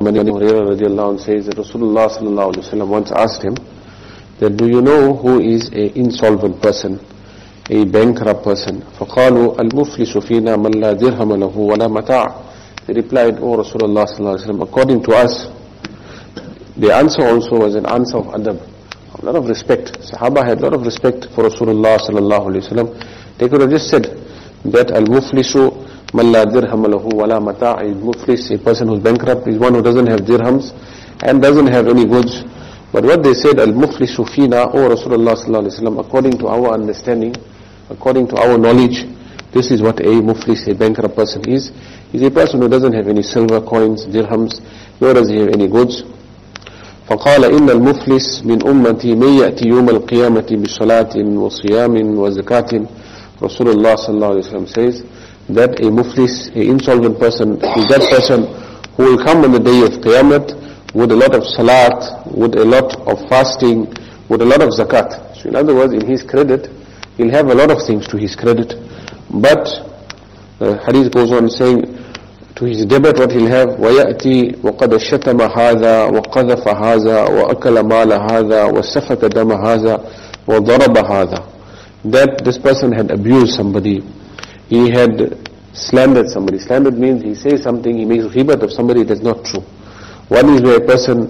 Hurairah radiallahu anh says that Rasulullah sallallahu alaihi wasallam once asked him that, do you know who is an insolvent person, a bankrupt person? فَقَالُوا الْمُفْلِسُ فِينَا مَنْ لَا دِرْهَمَ لَهُ وَلَا مَتَاعٍ. They replied, O Rasulullah sallallahu alaihi wasallam, according to us, the answer also was an answer of adab, a lot of respect. Sahaba had a lot of respect for Rasulullah sallallahu alaihi wasallam. They could have just said that al-muflisu man la dirham lahu wala mata'. Muflis, a person who's bankrupt, is one who doesn't have dirhams and doesn't have any goods. But what they said, al-muflisu fina, O Rasulullah sallallahu alaihi wasallam, according to our understanding, according to our knowledge, this is what a muflis, a bankrupt person is. He's a person who doesn't have any silver coins, dirhams, nor does he have any goods. فقال إن المفلس من أمتي من يأتي يوم القيامة بصلاة وصيام وزكاة. Rasulullah sallallahu alaihi wasallam says that a muflis, a insolvent person, is that person who will come on the day of Qiyamah with a lot of salat, with a lot of fasting, with a lot of zakat. So in other words, in his credit, he'll have a lot of things to his credit. But the hadith goes on saying, to his debit what he'll have, وَيَأْتِي وَقَدْ شَتَمَ هَذَا وَقَذَفَ هَذَا وَأَكَلَ مَالَ هَذَا وَسَفَكَ دَمَ هَذَا وَضَرَبَ هَذَا. That this person had abused somebody, he had slandered somebody. Slandered means he says something, he makes ghibat of somebody that's not true. One is where a person,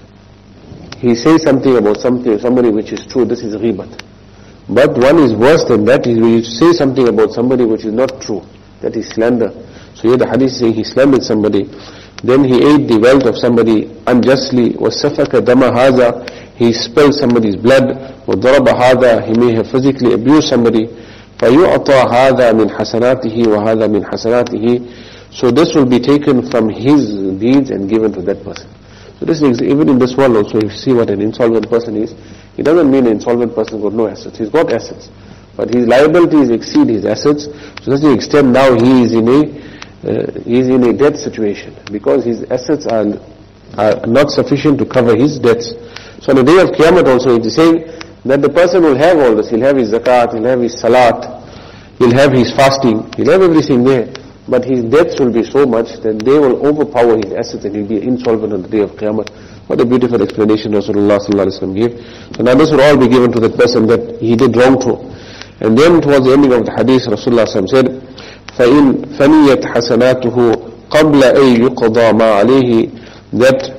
he says something about somebody which is true, this is ghibat. But one is worse than that, is where you say something about somebody which is not true, that is slander. So here the hadith is saying he slandered somebody, then he ate the wealth of somebody unjustly, وَسَفَكَ دَمَ هَذَا, he spilled somebody's blood, وَضَرَبَ هَذَا, he may have physically abused somebody, فَيُعْطَى هَذَا مِنْ حَسَنَاتِهِ وَهَذَا مِنْ حَسَنَاتِهِ. So this will be taken from his deeds and given to that person. So this is, even in this world also, if you see what an insolvent person is, it doesn't mean an insolvent person got no assets. He's got assets, but his liabilities exceed his assets, to such an extent now he is in a debt situation, because his assets are not sufficient to cover his debts. So on the day of Qiyamah also it is saying that the person will have all this. He'll have his zakat, he'll have his salat, he'll have his fasting, he'll have everything there. But his debts will be so much that they will overpower his assets and he'll be insolvent on the day of Qiyamah. What a beautiful explanation Rasulullah sallallahu alaihi wasallam gave. So now this will all be given to that person that he did wrong to. And then towards the ending of the hadith, Rasulullah sallallahu alaihi wasallam said, فَإِنْ فَنِيَتْ حَسَنَاتُهُ قَبْلَ أَن يُقْضَى مَا عَلَيْهِ,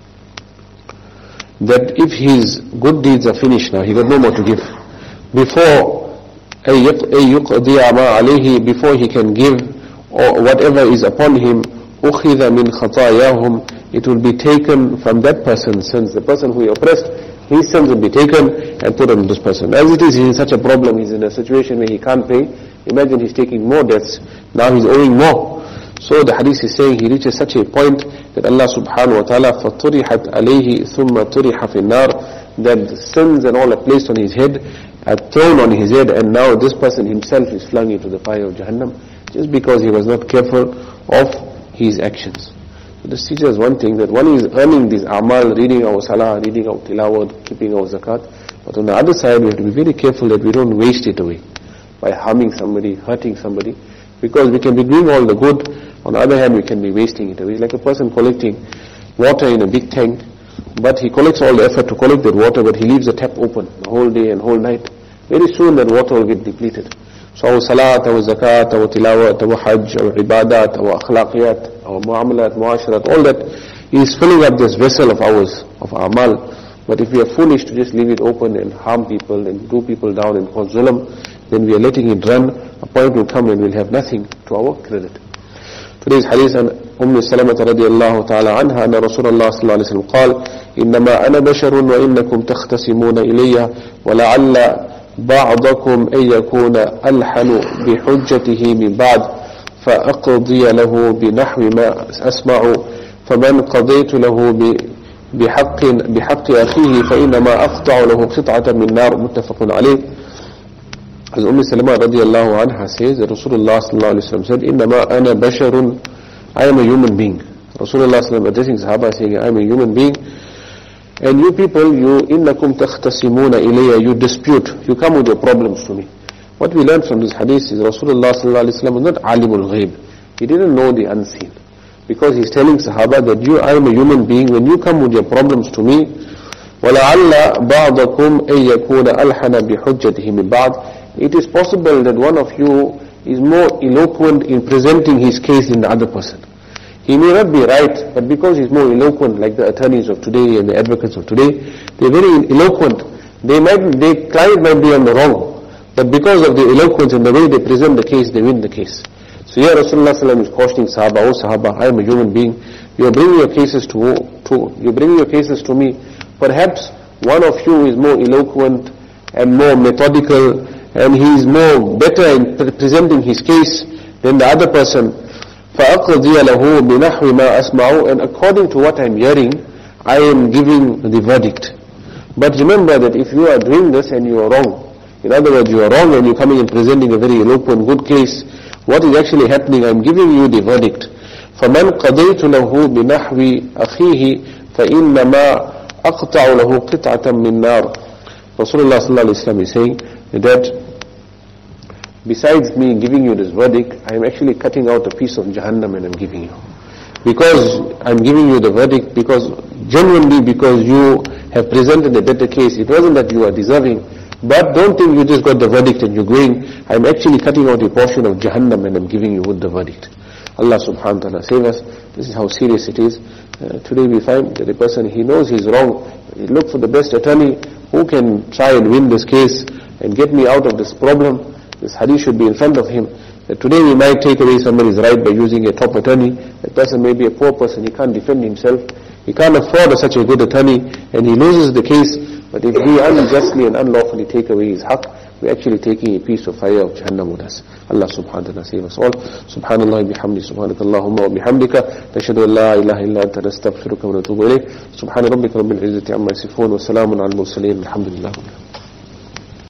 that if his good deeds are finished now, he got no more to give. Before أَن يُقْضِيَ مَا عَلَيْهِ, before he can give or whatever is upon him, أُخِذَ مِنْ خَطَايَاهُمْ, it will be taken from that person's sins. The person who he oppressed, his sins will be taken and put on this person. As it is, he's in such a problem, he's in a situation where he can't pay. Imagine he's taking more debts, now he's owing more. So the hadith is saying he reaches such a point that Allah subhanahu wa ta'ala فَطُرِحَتْ عَلَيْهِ ثُمَّ تُرِحَ فِي النَّارِ, that the sins and all are placed on his head, are thrown on his head, and now this person himself is flung into the fire of Jahannam, just because he was not careful of his actions. So this teaches one thing, that one is earning these amal, reading our salah, reading our tilawat, keeping our zakat, but on the other side we have to be very careful that we don't waste it away by harming somebody, hurting somebody, because we can be doing all the good, on the other hand we can be wasting it away. It's like a person collecting water in a big tank, but he collects all the effort to collect that water, but he leaves the tap open the whole day and whole night. Very soon that water will get depleted. So our salat, our zakat, our tilawat, our hajj, our ibadat, our akhlaqiyat, our muamalat, muasharat, all that is filling up this vessel of ours, of amal. But if we are foolish to just leave it open and harm people and do people down and cause zulm, then we are letting it run. A point will come when we'll have nothing to our credit. Today's hadith on Salamah radiyallahu ta'ala anha, anna Rasulullah sallallahu alayhi wa sallam قال إنما أنا بشر وإنكم تختصمون إلي ولعل بعضكم أن يكون ألحن بحجته من بعد فأقضي له بنحو ما أسمع فمن قضيت له بحق أخيه فإنما أقطع له قطعة من نار. متفق عليه. As Salamah radiyallahu anha says, that Rasulullah sallallahu alayhi wa sallam said, إِنَّمَا أَنَا بَشَرٌ, I am a human being. Rasulullah sallallahu alayhi wa sallam addressing Sahaba saying, I am a human being. And you people, you إِنَّكُمْ تَخْتَصِمُونَ إِلَيَّ, you dispute, you come with your problems to me. What we learn from this hadith is Rasulullah sallallahu alayhi wa sallam was not alimul ghaib. He didn't know the unseen. because he's telling Sahaba that I am a human being, when you come with your problems to me, وَلَعَلَّ بَعْضَكُمْ أَن يَكُونَ أَلْحَنَ بِحُجَّتِهِ مِنْ بَعْضٍ. It is possible that one of you is more eloquent in presenting his case than the other person. He may not be right, but because he's more eloquent, like the attorneys of today and the advocates of today, they're very eloquent. The client might be on the wrong, but because of the eloquence and the way they present the case, they win the case. So here Rasulullah ﷺ is cautioning Sahaba, "Oh Sahaba, I am a human being. You are bringing your cases to me. Perhaps one of you is more eloquent and more methodical, and he is more better in presenting his case than the other person. فَأَقْضِيَ لَهُ بِنَحْوِ مَا أَسْمَعُ. And according to what I am hearing, I am giving the verdict. But remember that if you are doing this and you are wrong, in other words, you are wrong and you are coming and presenting a very eloquent, good case, what is actually happening, I am giving you the verdict. فَمَنْ قَضَيْتُ لَهُ بِنَحْوِ أَخِيهِ فَإِنَّمَا أَقْطَعُ لَهُ قِطْعَةً مِّن نَارٍ. Rasulullah ﷺ is saying that besides me giving you this verdict, I am actually cutting out a piece of Jahannam and I am giving you. Because I am giving you the verdict, because genuinely because you have presented a better case. It wasn't that you are deserving, but don't think you just got the verdict and you're going. I am actually cutting out a portion of Jahannam and I am giving you with the verdict. Allah subhanahu wa ta'ala save us. This is how serious it is. Today we find that a person, he knows he's wrong. He look for the best attorney who can try and win this case and get me out of this problem. This hadith should be in front of him. That today we might take away somebody's right by using a top attorney. That person may be a poor person, he can't defend himself. He can't afford such a good attorney and he loses the case. But if we unjustly and unlawfully take away his haqq, we're actually taking a piece of fire of Jahannam with us. Allah subhanahu wa ta'ala save us all. Subhanallah bihamdi, subhanakallahumma wa bihamdika, nashhadu an la ilaha illa anta nastaghfiruka wa natubu ilayk. Subhana rabbika rabbil izzati amma yasifun wa salamun al mursaleen, alhamdulillah.